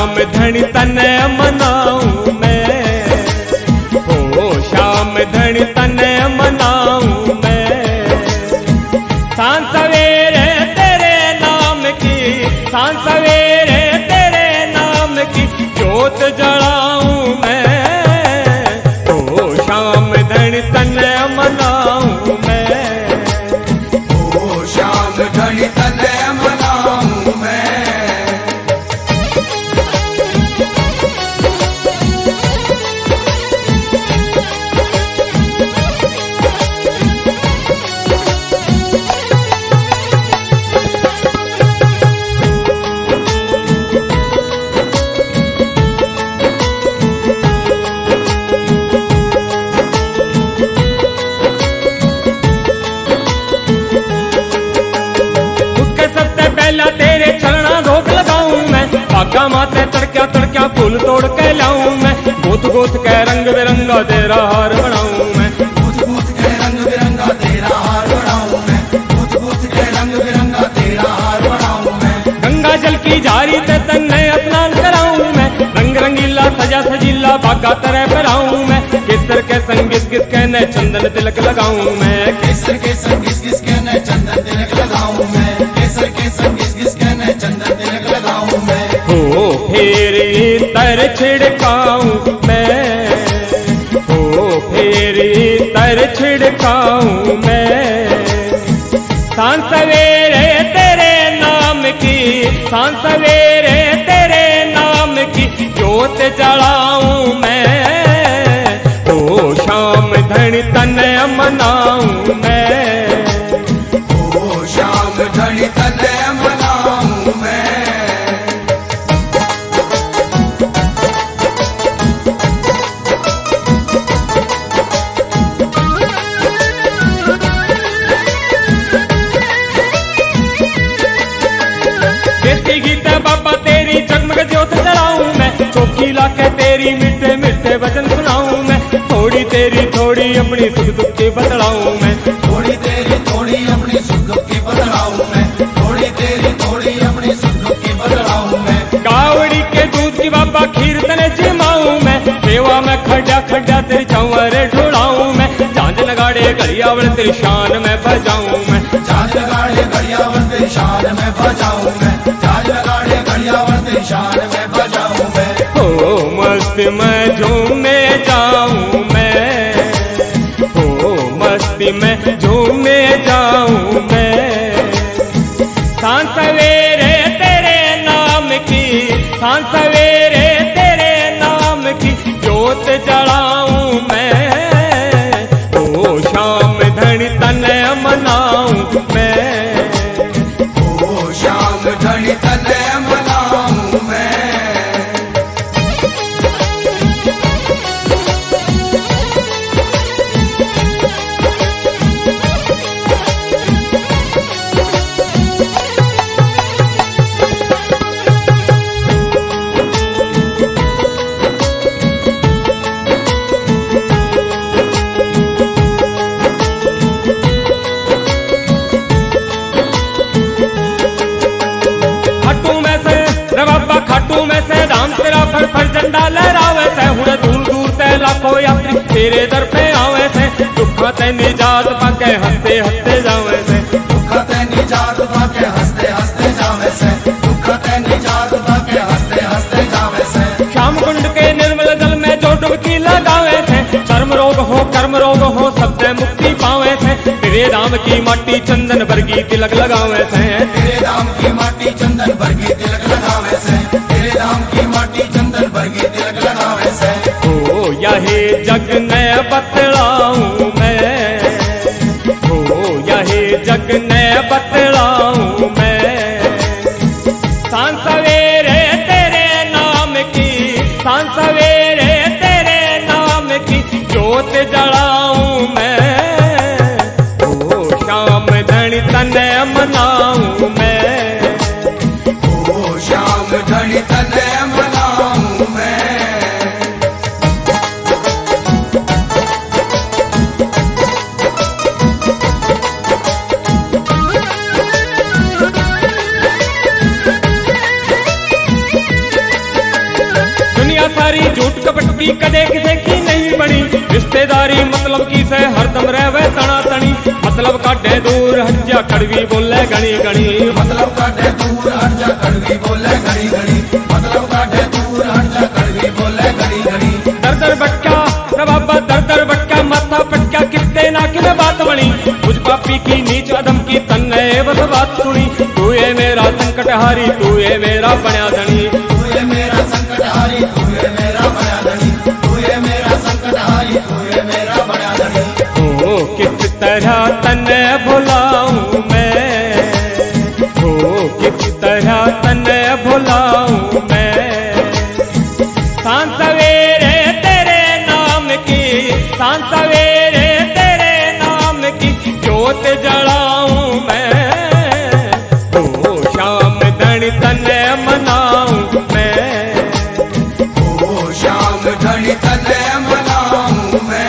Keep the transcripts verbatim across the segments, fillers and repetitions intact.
श्याम धनी तने मनाऊं मैं, ओ श्याम धनी तने मनाऊं मैं। सांझ सवेरे तेरे नाम की, सांझ सवेरे तेरे नाम की जोत जलाऊं मैं, ओ श्याम धनी तने मनाऊं मैं, ओ श्याम धनी तने मनाऊं मैं। तेरे चरणा धोख लगाऊं मैं, भागा माथे तड़क्या तड़क्या फूल तोड़ के लाऊं मैं, गोत गोत के रंग बिरंगा तेरा हार बनाऊं मैं, गोत गोत के रंग बिरंगा तेरा हार बनाऊं मैं, गोत गोत के रंग बिरंगा तेरा हार बनाऊं मैं। गंगा जल की झारी ते तन्ने स्नान कराऊं मैं, रंग रंगीला सजा सजीला बागा तरह कराऊं मैं, केसर के संग घिस घिस के नए चंदन तिलक लगाऊं मैं, केसर के संग घिस घिस के नए चंदन तिलक लगाऊं मैं, केसर के संग घिस घिस के नए चंदन तिलक लगाऊं मैं। हो फिर तर छिड़काऊं मैं, हो फिर तर छिड़काऊं मैं। सांझ सवेरे तेरे नाम की, सांझ सवेरे तेरे नाम की जोत जलाऊं मैं, ओ श्याम धनी तने मनाऊं मैं, ओ श्याम धनी तने मनाऊं मैं। देसी गीत बाबा तेरी जगमग ज्योत जलाऊं मैं, चौकी लाके तेरी मीठे मीठे वचन सुनाऊं मैं, थोड़ी तेरी थोड़ी अपनी सुख दुख की बतलाऊं मैं, थोड़ी तेरी थोड़ी अपनी सुख दुख की बतलाऊं मैं, थोड़ी तेरी थोड़ी अपनी सुख दुख की बतलाऊं मैं। कावड़ी के दूध की बाबा खीर तने जिमाऊं मैं, सेवा में खड्डा खड्डा तेरी चंवरे ढोलाऊं मैं, झांझ लगाड़े घड़ियावल तेरी शान में बजाऊं मैं, झांझ लगाड़े घड़ियावल तेरी शान में बजाऊं मैं, झांझ लगाड़े घड़ियावल तेरी शान में बजाऊं मैं। ओ मस्त में झूमे जाऊं मैं, ओ मस्ती में झूमे जाऊं मैं। सांझ सवेरे तेरे नाम की, सांझ सवेरे तेरे नाम की जोत जलाऊं मैं, ओ श्याम धनी तने मनाऊं मैं, ओ श्याम धनी तने मनाऊं मैं। खाटू में से राम तेरा फर फर झंडा लहरावे से, हुए दूर दूर से लाखों यात्री तेरे दर पे आवे से, दुख ते निजात पाके हंसते हंसते जावे से, दुख ते निजात पाके हंसते हंसते जावे से, दुख ते निजात पाके हंसते हंसते जावे से। श्याम कुंड के निर्मल जल में जो डुबकी लगावे से, कर्म रोग हो कर्म रोग हो सबसे मुक्ति पावे से, तेरे राम की माटी चंदन वर्गी तिलक लगावे से, तेरे राम की माटी चंदन वर्गी तिलक लगावे से, तेरे राम की माटी चंदन वर्गी तिलक लगावे से। ओ यही जग ने बतलाऊं मैं, ओ यही जग ने बतलाऊं मैं। सांझ सवेरे तेरे नाम की, सांझ सवेरे तेरे नाम की जोत जलाऊं मैं, ओ श्याम धनी तने मनाऊं मैं, ओ श्याम धनी तने मनाऊं मैं। यारी झूठ कपट की कदे किसे की नहीं बनी, रिश्तेदारी मतलब की से हरदम रहवे तना तनी, मतलब काटे दूर हंजा कड़वी बोले गणी गणी, मतलब काटे दूर हट जा कड़वी बोले घड़ी घड़ी, मतलब काटे दूर हट जा कड़वी बोले घड़ी घड़ी। दर दर भटका न बाबा दर दर भटका, माथा पटका कितने ना कि बात बनी, मुझ पापी की नीच अदम की तन्ने बस बात सुनी, तू ये मेरा संकट हारी तू ये मेरा बण्या धनी, तू ये मेरा संकट हारी तू ये मेरा बड़ा धनी, तू ये मेरा संकट हारी तू ये मेरा बड़ा धनी। ओ किस तरह तन्ने भुलाऊं मैं, ओ किस तरह तन्ने भुलाऊं मैं, सांझ सवेरे तेरे नाम की, सांझ सवेरे तेरे नाम की ज्योत जलाऊं मैं, ओ शाम धनी तन्ने मनाऊं मैं, ओ शाम घड़ी तले मनाऊं मैं।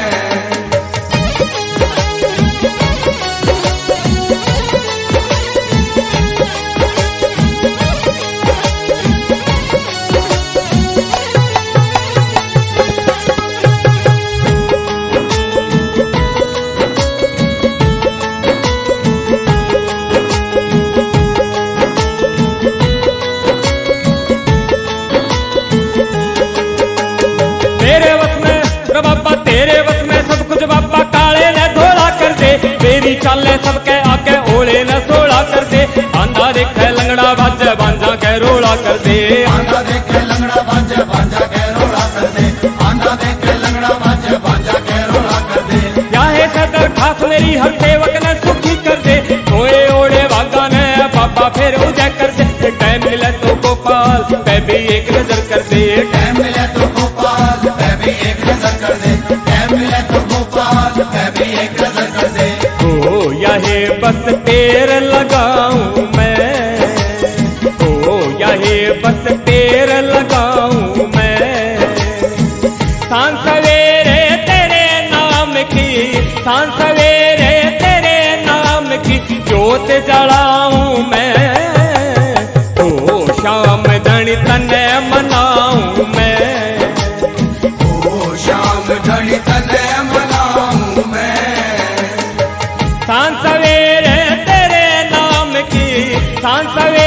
तेरे वस में रे बाबा तेरे वस में सब कुछ बाबा, काले ने धोला कर दे, मेरी चाले सबके आके ओले न सोला कर दे, आंधा देखे लंगड़ा बाजा बांझा के रोला कर दे, आंधा देखे लंगड़ा बाजा बाजा के रोला कर दे, आंधा देखे लंगड़ा बाजा बाजा के रोला कर दे। चाहे से दरखास्त मेरी हर सेवक ने सुखी कर दे, सोए ओढ़े भागा ने बाबा फिर उजा कर दे, टाइम मिले तो गोपाल मैं भी एक नजर कर दे, टाइम मिले तो गोपाल मैं भी एक नजर कर दे, टाइम मिले तो गोपाल मैं भी एक नजर कर दे। ओ यही बस तेर लगाऊं मैं, ओ यही बस तेर लगाऊं मैं, सांझ सवेरे तेरे नाम की, सांझ सवेरे तेरे नाम की ज्योत जलाऊं मैं, ओ शाम धनी तन्ने मनाऊं मैं, ओ शाम घड़ी तले मनाऊं मैं। सांझ सवेरे तेरे नाम की, सांझ सवेरे